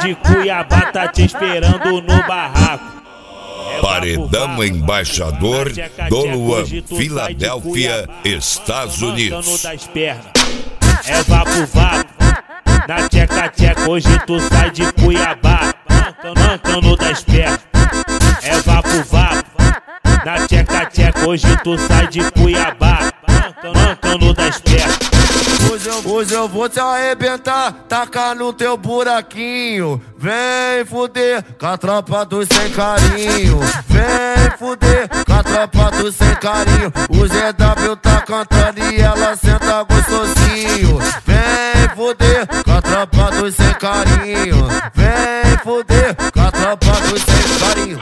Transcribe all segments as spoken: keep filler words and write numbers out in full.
de Cuiabá tá te esperando no barraco. Paredão Embaixador do Luan, Filadélfia, Estados Unidos. É vapo vapo, na tcheca tcheca, hoje tu sai de Cuiabá, mancando das pernas. É vapo vapo, na tcheca tcheca, hoje tu sai de Cuiabá, mancando das pernas. Hoje eu, hoje eu vou te arrebentar, tacar no teu buraquinho. Vem fuder com a tropa do sem carinho. Vem fuder com a tropa do sem carinho. O G W tá cantando e ela senta gostosinho. Vem fuder com a tropa do sem carinho. Vem fuder com a tropa do sem carinho.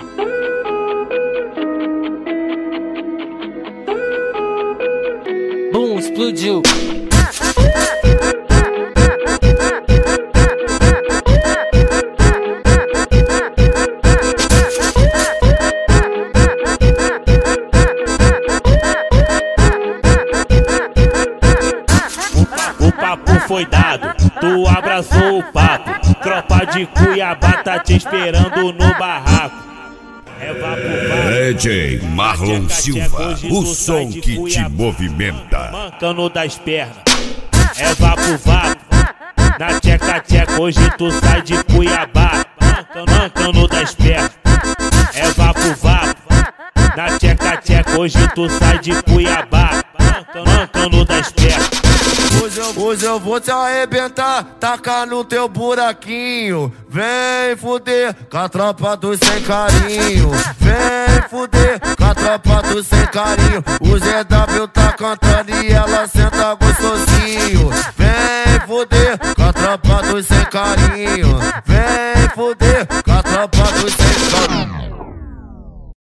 Bum, explodiu. O papo foi dado, tu abraçou o papo. Tropa de Cuiabá tá te esperando no barraco. É vapo vapo, D J Marlon Silva, o som que te movimenta. Mancando das pernas. É vapo vapo, na tcheca tcheca, hoje tu sai de Cuiabá, mancando das pernas. É vapo vapo, na tcheca tcheca, hoje tu sai de Cuiabá, mancando das pernas. Hoje eu, hoje eu vou te arrebentar, tacar no teu buraquinho. Vem fuder com a tropa do sem carinho. Vem fuder com a tropa do sem carinho. O G W tá cantando e ela senta gostosinho. Vem fuder com a tropa do sem carinho. Vem fuder com a tropa do sem carinho.